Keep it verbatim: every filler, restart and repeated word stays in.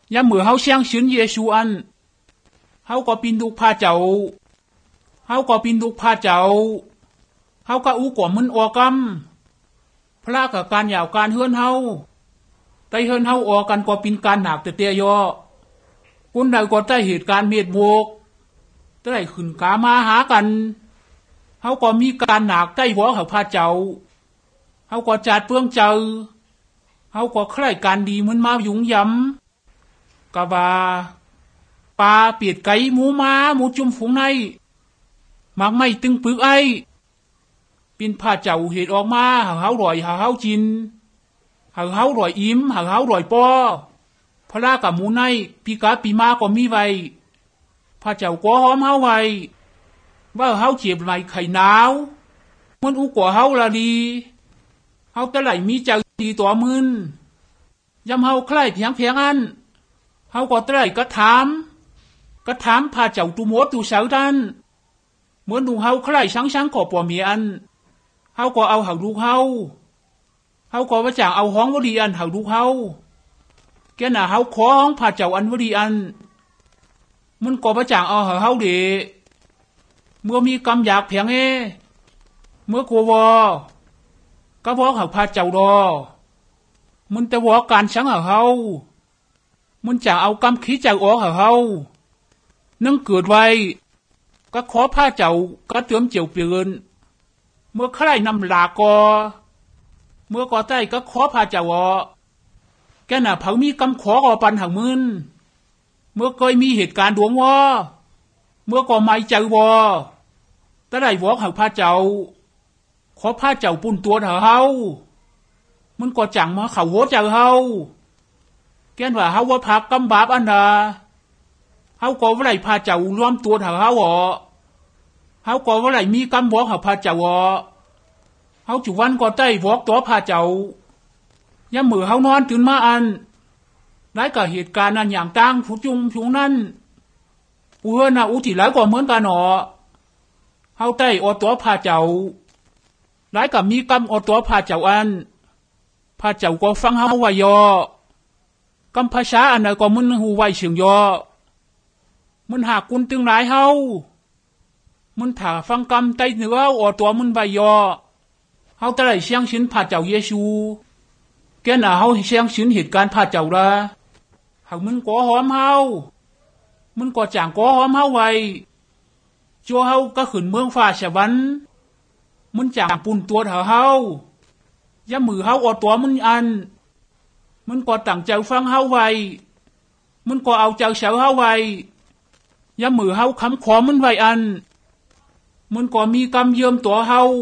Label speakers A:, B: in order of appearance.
A: ยามมือเฮาเชียงชินเยซูอันเฮาก็ปินลูกพาเจ้าเฮาก็ปินลูกพาเจ้าเฮาก็อู้กว่ามึนออกำพระกับการยาวการเฮือนเฮาไต้เฮือนเฮาออกกันก็ปินการหนักแต่เตียยอคนใดก็ได้เหตุการณ์เม็ดโบกได้ขึ้นกามาหากันเฮาก็มีการหนักใต้หัวเขาพาเจ้าเฮาก็จัดเปื้องเจอเฮาก็ใคร่การดีมันมายุ่งย้ำกะว่าปลาเปียดไก่หมูม้าหมูจุ่มฝูงในมักไม่ตึงปึกไอปินพาเจ้าเหตุออกมาหาเฮาร่อยหาเฮาจินหาเฮาร่อยอิ่มหาเฮาร่อยปอพระกับหมูในปีกาปีมาก็มีไว้พาเจ้าก็หอมเฮาไว้ว่าเฮาเจ็บไหลไข่หนาวมันอุกว่าเฮาละดีเฮาแต่ไหลมีเจ้าดีตัวมึนยำเฮาใคร่เพียงเพียงอันเฮาก็แต่ไหลก็ถามก็ถามพาเจ้าตุโมตุเสาดันเหมือนดูเฮาใคร่ช้างช้างขอปอเมียอันเฮาก็เอาเฮาลูกเฮาเฮาก็ว่าจางเอาห้องวดีอันเฮาลูกเฮาแกน่ะเฮาขอห้องพาเจ้าอันวดีอันมันก็ว่าจางเอาเฮาเฮาเดเมื่อมีกำอยากเพียงเอเมื่อกลัวก็บอกเขาพาเจ้าดอมันแต่ว่าการชังเขาเฮามันจะเอากำขี้เจ้าออกเขาเฮานั่งเกิดไว้ก็ขอพาเจ้าก็เติมเจียวเปลี่ยนเมื่อใครนำลากอเมื่อก่อใต้ก็ขอพาเจ้าอแกน่ะเผามีกำขอก่อปันหังมึนเมื่อเคยมีเหตุการณ์ดวงวอเมื่อก่อไม่เจ้าวอแต่ได้วอกหักพาเจ้าขอพาเจ้าปุ่นตัวเฮามันก็จังมาเขาหัวเจ้าเฮาแกนว่าเฮาว่าพักกำบาปอันดาเฮาก็ว่าไรพาเจ้ารวมตัวเฮาอ๋อเฮาก็ว่าไรมีกำวอกหักพาเจ้าอ๋อเฮาจุวันก็ได้วอกตัวพาเจ้ายามมือเฮานอนตื่นมาอันได้กับเหตุการณ์นั้นอย่างต่างผู้จุงผู้นั้นผู้เฮือน่ะอุทิหลายก็เหมือนกันอ๋อเฮาได้ออตัวพาเจ้าหลายกับมีกำออตัวพาเจ้าอันพาเจ้าก็ฟังเฮาไว้ยอกำภาษาอันใดก็มึนหูไว้เฉียงยอมันหากกุนตึงหลายเฮามันถ้าฟังกำไตเหนือออตัวมันไว้ยอเฮาแต่ได้เสียงชินพาเจ้าเยซูแกน่ะเฮาเสียงชินเหตุการณ์พาเจ้าละหากมันก็หอมเฮามันก็จางก็หอมเฮาไว้จัวเฮาก็ขึ้นเมืองฟ้าสวรรค์มันจางปุ่นตัวเฮาเฮายามมือเฮาออตัวมันอันมันก็ตั้งใจฟังเฮาไว้มันก็เอาใจเสาเฮาไว้ยามมือเฮาค้ำขอมันไว้อันมันก็มีกำเยิมตัวเฮา